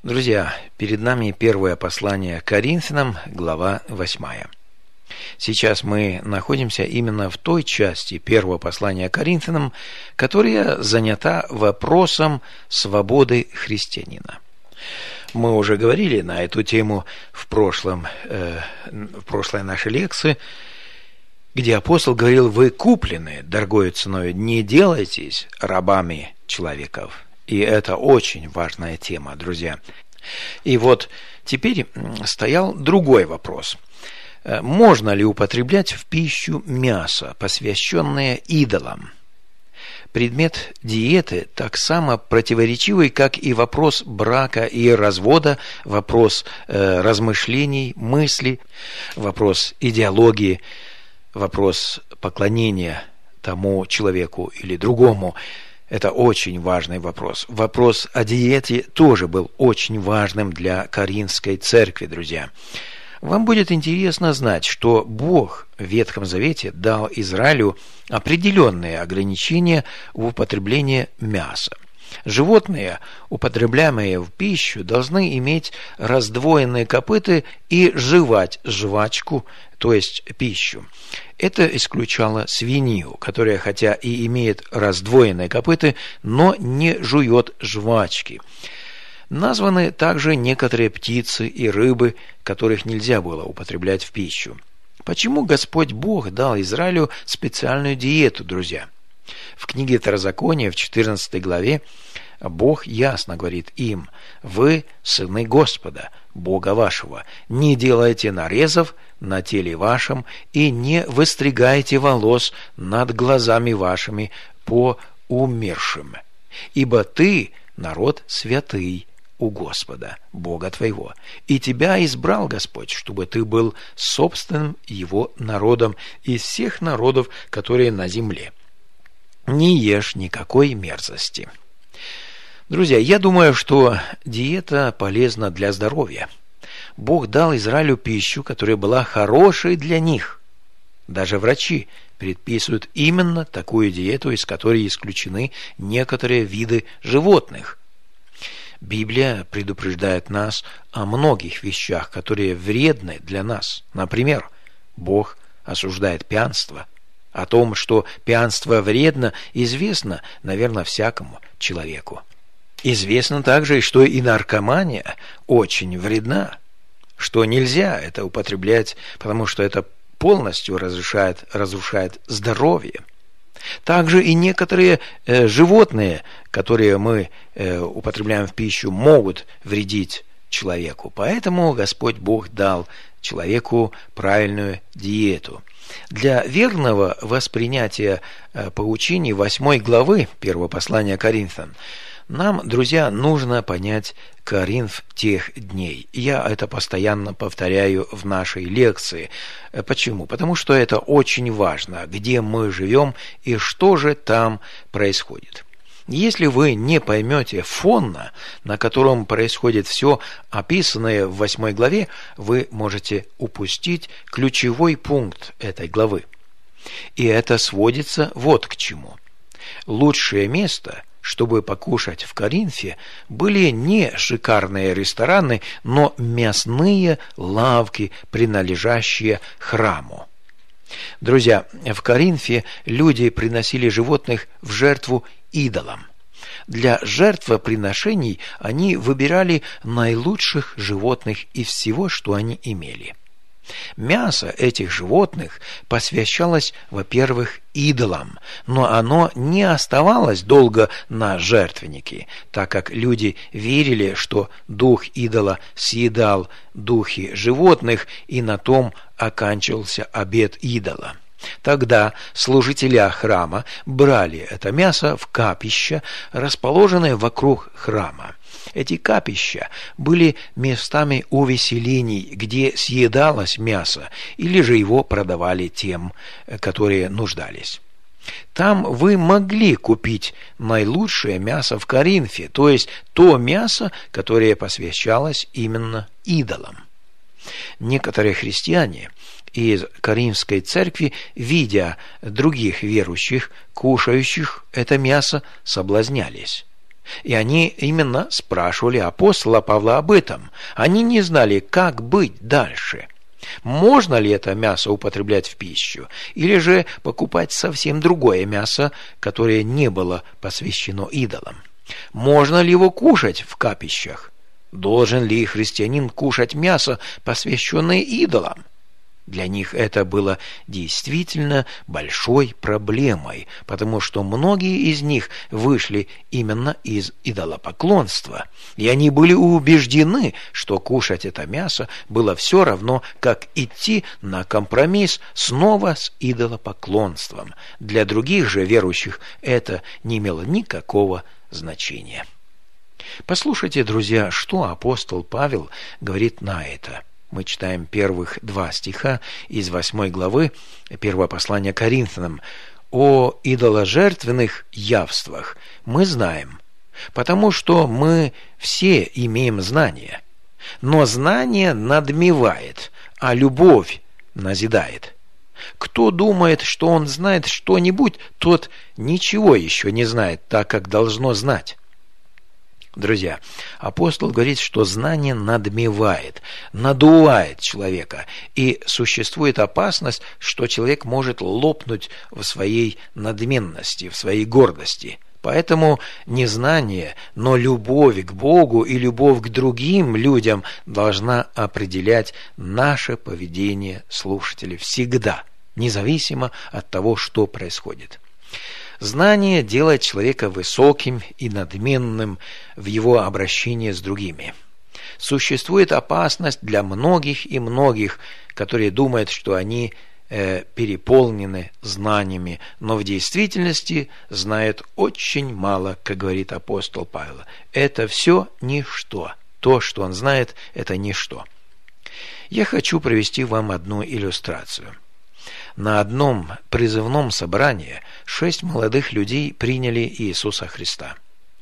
Друзья, перед нами первое послание к Коринфянам, глава 8. Сейчас мы находимся именно в той части первого послания к Коринфянам, которая занята вопросом свободы христианина. Мы уже говорили на эту тему в прошлой нашей лекции, где апостол говорил: «Вы куплены дорогою ценою, не делайтесь рабами человеков». И это очень важная тема, друзья. И вот теперь стоял другой вопрос. Можно ли употреблять в пищу мясо, посвященное идолам? Предмет диеты так само противоречивый, как и вопрос брака и развода, вопрос размышлений, мыслей, вопрос идеологии, вопрос поклонения тому человеку или другому. Это очень важный вопрос. Вопрос о диете тоже был очень важным для Коринфской церкви, друзья. Вам будет интересно знать, что Бог в Ветхом Завете дал Израилю определенные ограничения в употреблении мяса. Животные, употребляемые в пищу, должны иметь раздвоенные копыта и жевать жвачку, то есть пищу. Это исключало свинью, которая хотя и имеет раздвоенные копыта, но не жует жвачки. Названы также некоторые птицы и рыбы, которых нельзя было употреблять в пищу. Почему Господь Бог дал Израилю специальную диету, друзья? В книге Второзакония, в 14 главе, Бог ясно говорит им: «Вы сыны Господа, Бога вашего, не делайте нарезов на теле вашем и не выстригайте волос над глазами вашими по умершим, ибо ты народ святый у Господа, Бога твоего, и тебя избрал Господь, чтобы ты был собственным его народом из всех народов, которые на земле. Не ешь никакой мерзости». Друзья, я думаю, что диета полезна для здоровья. Бог дал Израилю пищу, которая была хорошей для них. Даже врачи предписывают именно такую диету, из которой исключены некоторые виды животных. Библия предупреждает нас о многих вещах, которые вредны для нас. Например, Бог осуждает пьянство. О том, что пьянство вредно, известно, наверное, всякому человеку. Известно также, что и наркомания очень вредна, что нельзя это употреблять, потому что это полностью разрушает здоровье. Также и некоторые животные, которые мы употребляем в пищу, могут вредить человеку. Поэтому Господь Бог дал человеку правильную диету. Для верного воспринятия поучений 8 главы 1 послания Коринфянам нам, друзья, нужно понять Коринф тех дней. Я это постоянно повторяю в нашей лекции. Почему? Потому что это очень важно, где мы живем и что же там происходит. Если вы не поймете фона, на котором происходит все описанное в 8 главе, вы можете упустить ключевой пункт этой главы. И это сводится вот к чему. Лучшее место, чтобы покушать в Коринфе, были не шикарные рестораны, но мясные лавки, принадлежащие храму. Друзья, в Коринфе люди приносили животных в жертву идолам. Для жертвоприношений они выбирали наилучших животных из всего, что они имели. Мясо этих животных посвящалось, во-первых, идолам, но оно не оставалось долго на жертвеннике, так как люди верили, что дух идола съедал духи животных, и на том оканчивался обет идола. Тогда служители храма брали это мясо в капища, расположенные вокруг храма. Эти капища были местами увеселений, где съедалось мясо, или же его продавали тем, которые нуждались. Там вы могли купить наилучшее мясо в Коринфе, то есть то мясо, которое посвящалось именно идолам. Некоторые христиане из Коринфской церкви, видя других верующих, кушающих это мясо, соблазнялись. И они именно спрашивали апостола Павла об этом. Они не знали, как быть дальше. Можно ли это мясо употреблять в пищу, или же покупать совсем другое мясо, которое не было посвящено идолам? Можно ли его кушать в капищах? Должен ли христианин кушать мясо, посвященное идолам? Для них это было действительно большой проблемой, потому что многие из них вышли именно из идолопоклонства. И они были убеждены, что кушать это мясо было все равно, как идти на компромисс снова с идолопоклонством. Для других же верующих это не имело никакого значения. Послушайте, друзья, что апостол Павел говорит на это. Мы читаем первых 2 стиха из 8 главы 1 послания Коринфянам. «О идоложертвенных явствах мы знаем, потому что мы все имеем знание. Но знание надмевает, а любовь назидает. Кто думает, что он знает что-нибудь, тот ничего еще не знает, так как должно знать». Друзья, апостол говорит, что знание надмевает, надувает человека, и существует опасность, что человек может лопнуть в своей надменности, в своей гордости. Поэтому не знание, но любовь к Богу и любовь к другим людям должна определять наше поведение слушателей всегда, независимо от того, что происходит. Знание делает человека высоким и надменным в его обращении с другими. Существует опасность для многих и многих, которые думают, что они переполнены знаниями, но в действительности знают очень мало, как говорит апостол Павел. Это все ничто. То, что он знает, это ничто. Я хочу привести вам одну иллюстрацию. На одном призывном собрании 6 молодых людей приняли Иисуса Христа.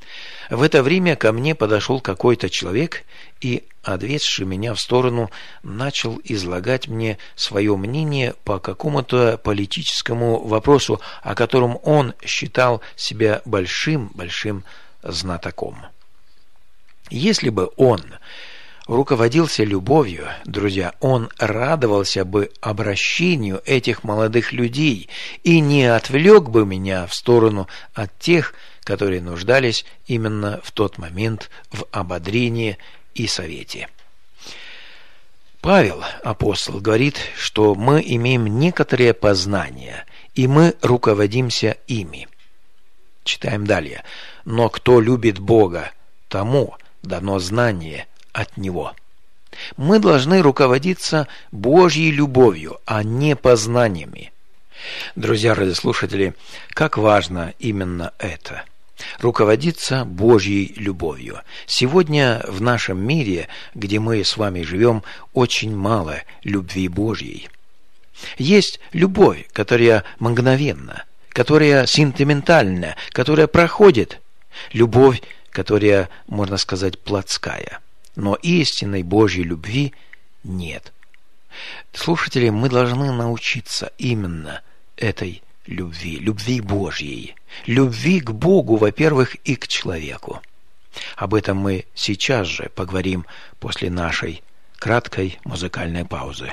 В это время ко мне подошел какой-то человек и, отведший меня в сторону, начал излагать мне свое мнение по какому-то политическому вопросу, о котором он считал себя большим знатоком. Если бы он руководился любовью, друзья, он радовался бы обращению этих молодых людей и не отвлек бы меня в сторону от тех, которые нуждались именно в тот момент в ободрении и совете. Павел, апостол, говорит, что мы имеем некоторые познания, и мы руководимся ими. Читаем далее. «Но кто любит Бога, тому дано знание от Него». Мы должны руководиться Божьей любовью, а не познаниями. Друзья радиослушатели, как важно именно это – руководиться Божьей любовью. Сегодня в нашем мире, где мы с вами живем, очень мало любви Божьей. Есть любовь, которая мгновенна, которая сентиментальна, которая проходит. Любовь, которая, можно сказать, плотская. Но истинной Божьей любви нет. Слушатели, мы должны научиться именно этой любви Божьей, любви к Богу, во-первых, и к человеку. Об этом мы сейчас же поговорим после нашей краткой музыкальной паузы.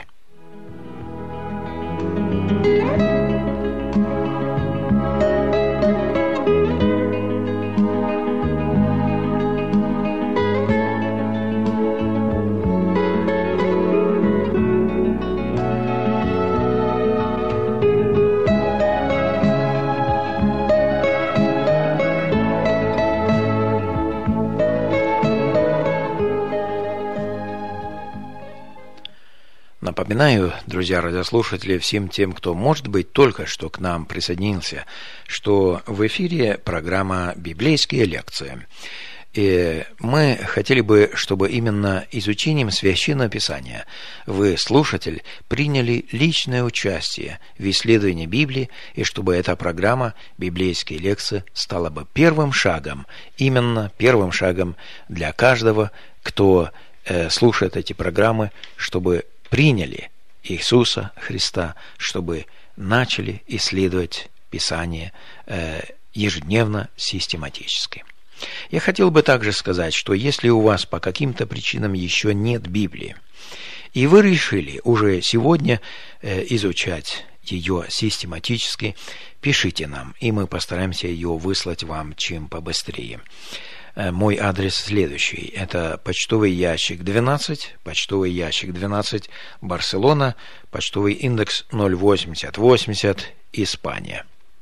Напоминаю, друзья радиослушатели, всем тем, кто, может быть, только что к нам присоединился, что в эфире программа «Библейские лекции». И мы хотели бы, чтобы именно изучением Священного Писания вы, слушатель, приняли личное участие в исследовании Библии, и чтобы эта программа «Библейские лекции» стала бы первым шагом, именно первым шагом для каждого, кто слушает эти программы, чтобы приняли Иисуса Христа, чтобы начали исследовать Писание ежедневно, систематически. Я хотел бы также сказать, что если у вас по каким-то причинам еще нет Библии, и вы решили уже сегодня изучать ее систематически, пишите нам, и мы постараемся ее выслать вам чем побыстрее. Мой адрес следующий. Это почтовый ящик 12, Барселона, почтовый индекс 08080, Испания.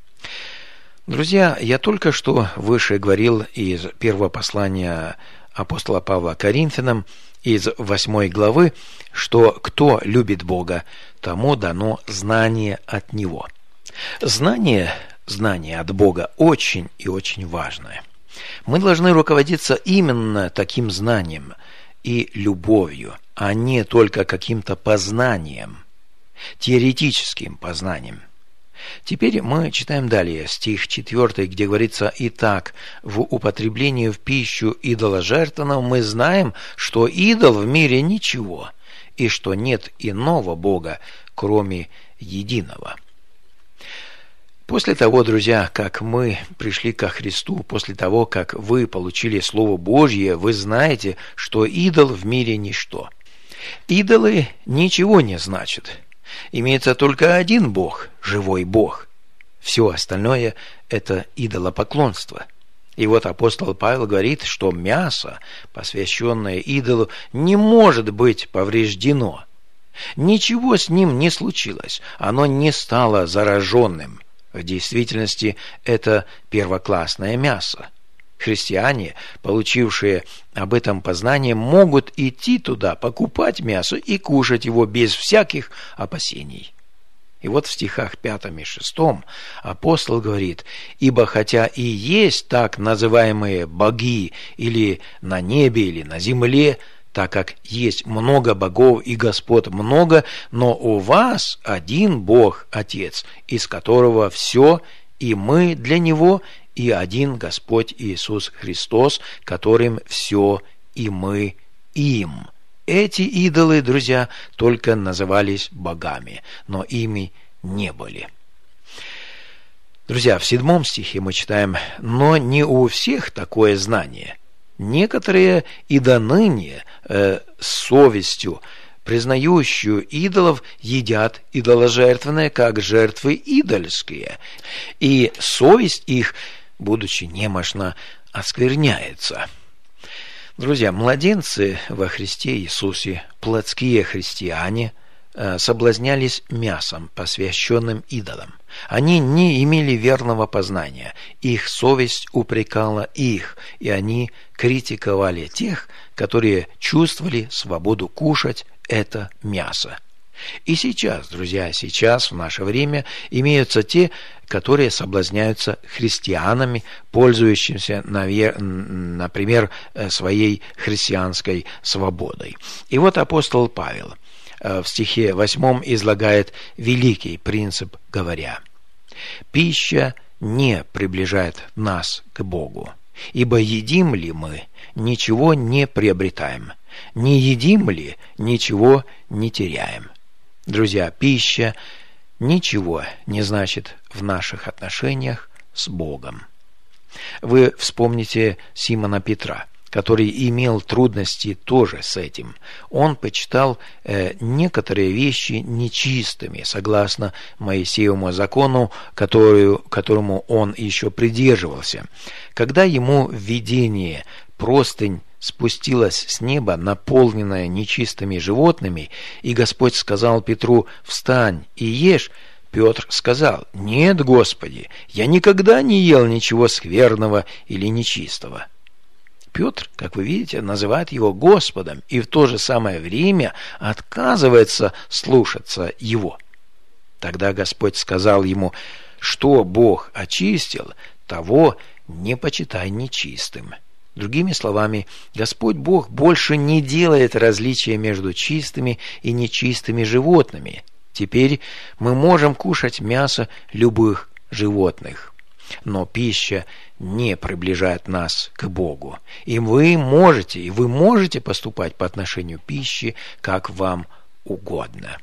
Друзья, я только что выше говорил из первого послания апостола Павла Коринфянам, из 8 главы, что кто любит Бога, тому дано знание от Него. Знание от Бога очень и очень важное. Мы должны руководиться именно таким знанием и любовью, а не только каким-то познанием, теоретическим познанием. Теперь мы читаем далее стих 4, где говорится: «Итак, в употреблении в пищу идоложертвенного мы знаем, что идол в мире ничего, и что нет иного Бога, кроме единого». После того, друзья, как мы пришли ко Христу, после того, как вы получили Слово Божье, вы знаете, что идол в мире ничто. Идолы ничего не значат. Имеется только один Бог, живой Бог. Все остальное – это идолопоклонство. И вот апостол Павел говорит, что мясо, посвященное идолу, не может быть повреждено. Ничего с ним не случилось, оно не стало зараженным. В действительности это первоклассное мясо. Христиане, получившие об этом познание, могут идти туда, покупать мясо и кушать его без всяких опасений. И вот в стихах 5 и 6 апостол говорит: «Ибо хотя и есть так называемые боги или на небе, или на земле, так как есть много богов и господ много, но у вас один Бог, Отец, из которого все, и мы для Него, и один Господь Иисус Христос, которым все, и мы им». Эти идолы, друзья, только назывались богами, но ими не были. Друзья, в 7 стихе мы читаем: «Но не у всех такое знание. Некоторые и до ныне с совестью, признающую идолов, едят идоложертвенное, как жертвы идольские, и совесть их, будучи немощна, оскверняется». Друзья, младенцы во Христе Иисусе, плотские христиане, соблазнялись мясом, посвященным идолам. Они не имели верного познания, их совесть упрекала их, и они критиковали тех, которые чувствовали свободу кушать это мясо. И сейчас, друзья, сейчас, в наше время, имеются те, которые соблазняются христианами, пользующимися, например, своей христианской свободой. И вот апостол Павел в стихе 8 излагает великий принцип, говоря: «Пища не приближает нас к Богу, ибо едим ли мы, ничего не приобретаем, не едим ли, ничего не теряем». Друзья, пища ничего не значит в наших отношениях с Богом. Вы вспомните Симона Петра, который имел трудности тоже с этим. Он почитал некоторые вещи нечистыми, согласно Моисеевому закону, которому он еще придерживался. Когда ему в видении простынь спустилась с неба, наполненная нечистыми животными, и Господь сказал Петру: «Встань и ешь», Петр сказал: «Нет, Господи, я никогда не ел ничего скверного или нечистого». Петр, как вы видите, называет его Господом и в то же самое время отказывается слушаться его. Тогда Господь сказал ему: «Что Бог очистил, того не почитай нечистым». Другими словами, Господь Бог больше не делает различия между чистыми и нечистыми животными. Теперь мы можем кушать мясо любых животных. Но пища не приближает нас к Богу. И вы можете поступать по отношению к пище, как вам угодно.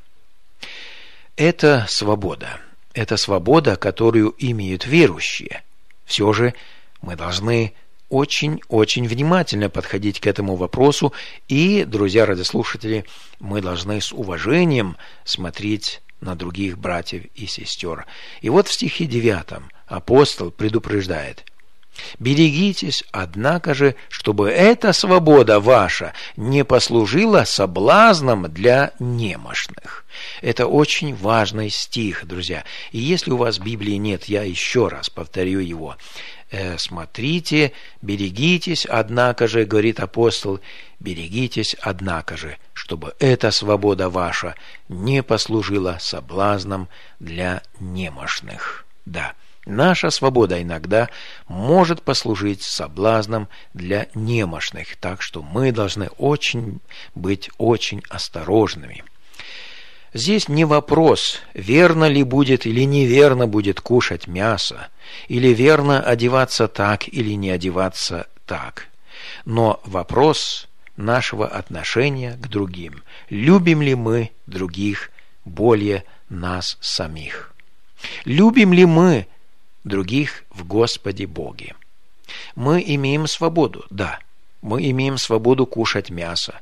Это свобода. Это свобода, которую имеют верующие. Все же мы должны очень-очень внимательно подходить к этому вопросу. И, друзья радиослушатели, мы должны с уважением смотреть на других братьев и сестер. И вот в стихе 9 апостол предупреждает: «Берегитесь, однако же, чтобы эта свобода ваша не послужила соблазном для немощных». Это очень важный стих, друзья. И если у вас Библии нет, я еще раз повторю его. Смотрите, берегитесь, однако же, говорит апостол, берегитесь, однако же, чтобы эта свобода ваша не послужила соблазном для немощных. Да, наша свобода иногда может послужить соблазном для немощных, так что мы должны быть очень осторожными. Здесь не вопрос, верно ли будет или неверно будет кушать мясо, или верно одеваться так или не одеваться так. Но вопрос нашего отношения к другим. Любим ли мы других более нас самих? Любим ли мы других в Господе Боге? Мы имеем свободу, да, мы имеем свободу кушать мясо.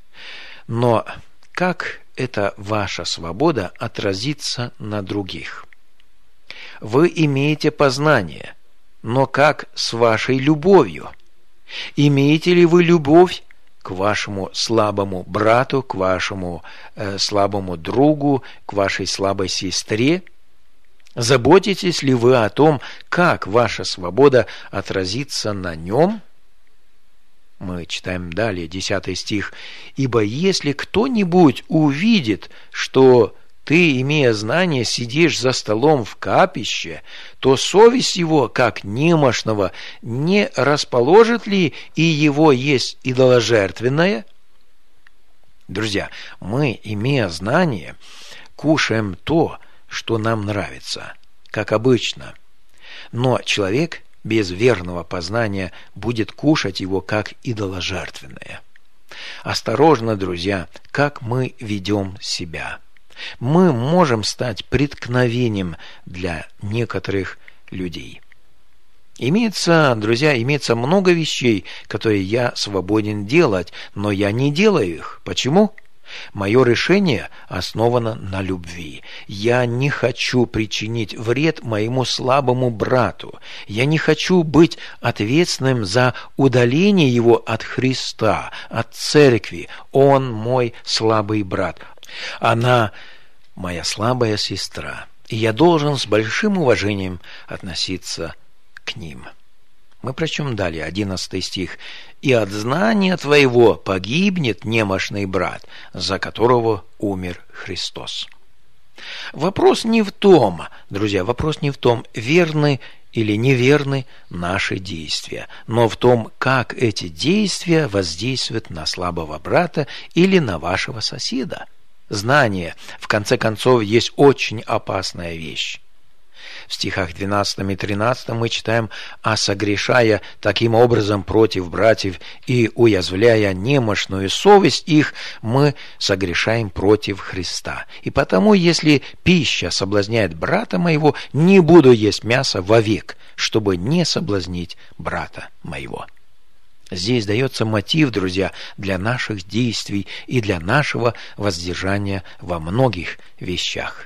Но как эта ваша свобода отразится на других? Вы имеете познание, но как с вашей любовью? Имеете ли вы любовь к вашему слабому брату, к вашему слабому другу, к вашей слабой сестре? Заботитесь ли вы о том, как ваша свобода отразится на нем? Мы читаем далее, 10 стих. «Ибо если кто-нибудь увидит, что ты, имея знание, сидишь за столом в капище, то совесть его, как немощного, не расположит ли и его есть идоложертвенное?» Друзья, мы, имея знание, кушаем то, что нам нравится, как обычно. Но человек без верного познания будет кушать его как идоложертвенное. Осторожно, друзья, как мы ведем себя. Мы можем стать преткновением для некоторых людей. Друзья, имеется много вещей, которые я свободен делать, но я не делаю их. Почему? Мое решение основано на любви. Я не хочу причинить вред моему слабому брату. Я не хочу быть ответственным за удаление его от Христа, от церкви. Он мой слабый брат. Она моя слабая сестра. И я должен с большим уважением относиться к ним. Мы прочтем далее, 11 стих. «И от знания твоего погибнет немощный брат, за которого умер Христос». Вопрос не в том, друзья, верны или неверны наши действия, но в том, как эти действия воздействуют на слабого брата или на вашего соседа. Знание, в конце концов, есть очень опасная вещь. В стихах 12 и 13 мы читаем: «А согрешая таким образом против братьев и уязвляя немощную совесть их, мы согрешаем против Христа. И потому, если пища соблазняет брата моего, не буду есть мясо вовек, чтобы не соблазнить брата моего». Здесь дается мотив, друзья, для наших действий и для нашего воздержания во многих вещах.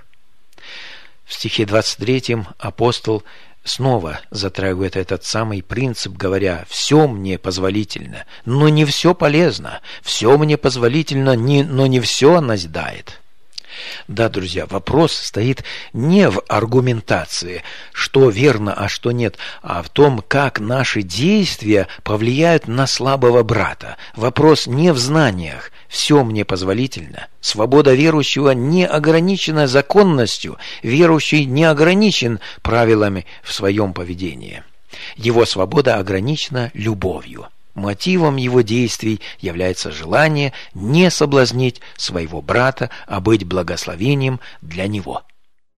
В стихе 23 апостол снова затрагивает этот самый принцип, говоря: «Все мне позволительно, но не все полезно, все мне позволительно, но не все назидает». Да, друзья, вопрос стоит не в аргументации, что верно, а что нет, а в том, как наши действия повлияют на слабого брата. Вопрос не в знаниях, все мне позволительно. Свобода верующего не ограничена законностью, верующий не ограничен правилами в своем поведении. Его свобода ограничена любовью. Мотивом его действий является желание не соблазнить своего брата, а быть благословением для него.